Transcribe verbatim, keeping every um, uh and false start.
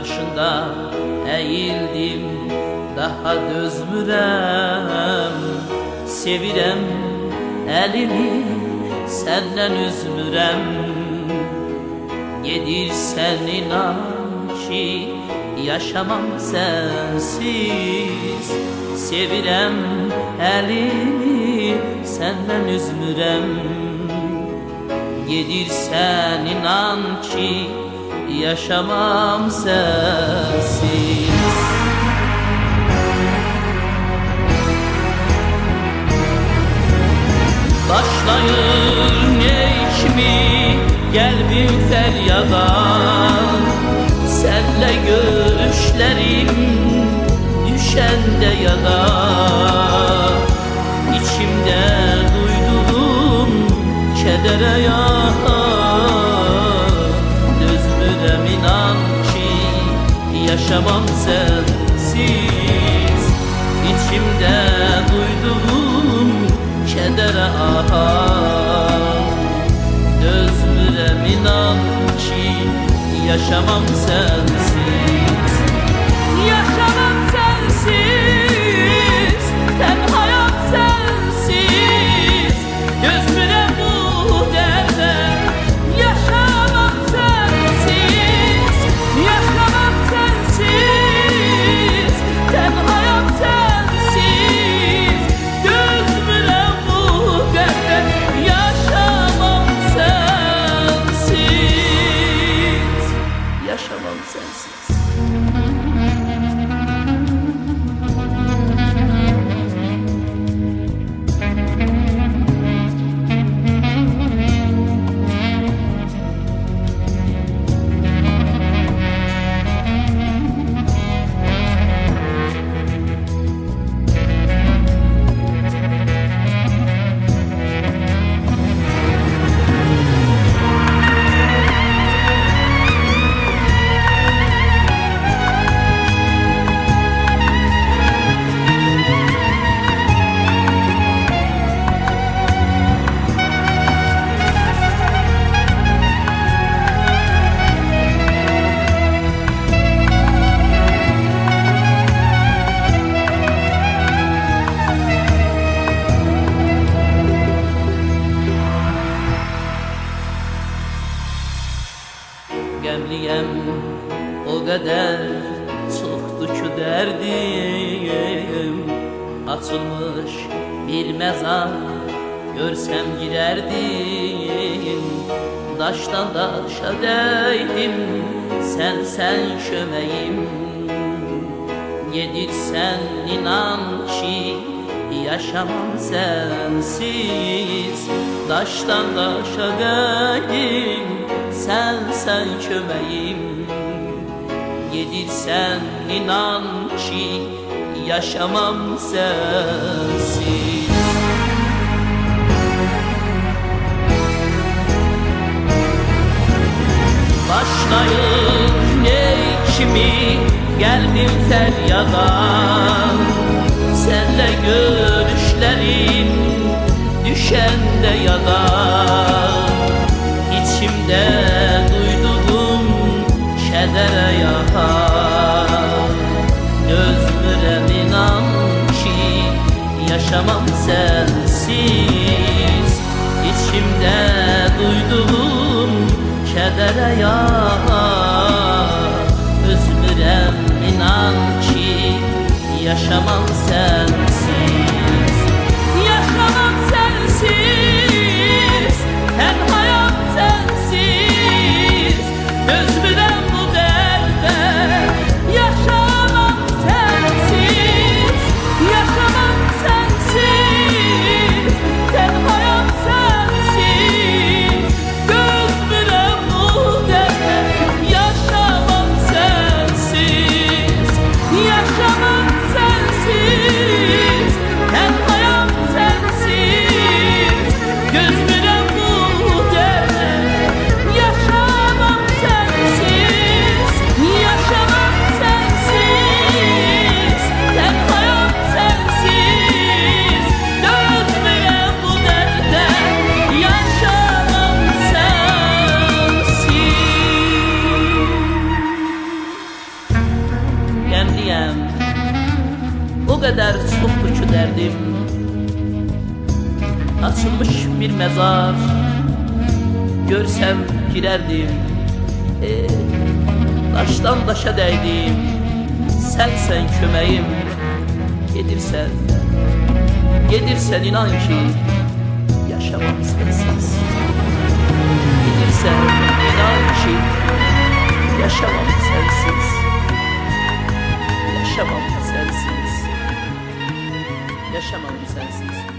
Karşında eğildim, daha dözmürem. Sevirem elini, senden üzmürem. Yedirsen inan ki yaşamam sensiz. Sevirem elini, senden üzmürem. Yedirsen inan ki yaşamam sensiz. Başlayır neşmi gelbim feryada. Senle görüşlerim düşende ya da İçimde duyduğum kedere ya dözmürem inan ki yaşamam sensiz. İçimde duyduğum kedere aha dözmürem inan ki yaşamam sensiz. Yaşamam sensiz, tenhayam sensiz. Dözmürem bu derde. Yaşamam sensiz, yaşamam sensiz. Tenhayam sensiz. Dözmürem bu derde. Yaşamam sensiz. Yaşamam sensiz. Gemliyem o kadar çoktu ki derdim. Açılmış bir mezar görsem girerdim. Daştan daşa değdim, sen sen şömeyim. Yedirsen inan ki yaşamam sensiz. Daştan daşa değdim, sen sen kömeğim. Yedirsen inan ki yaşamam sensiz. Başlayır ne kimi geldim feryada. Senle görüşlerim düşende ya da İçimde duyduğum kedere yaha dözmürem inan ki yaşamam sensiz. İçimde duyduğum kedere yaha dözmürem inan ki yaşamam sensiz. Yaşamam sensiz, tenhayam sensiz. Dözmürem bu derde. Yaşamam sensiz, yaşamam sensiz. Tenhayam sensiz. Dözmürem bu derde. Yaşamam sensiz, yaşamam sensiz. giderdim. Açılmış bir mezar görsem girerdim. e, Daştan daşa değdim, sensen kömeğim. Gedirsen, gedirsen inan ki yaşamam sensiz. Gedirsen inan ki yaşamam sensiz. Yaşamam sensiz. Yaşamam sensiz.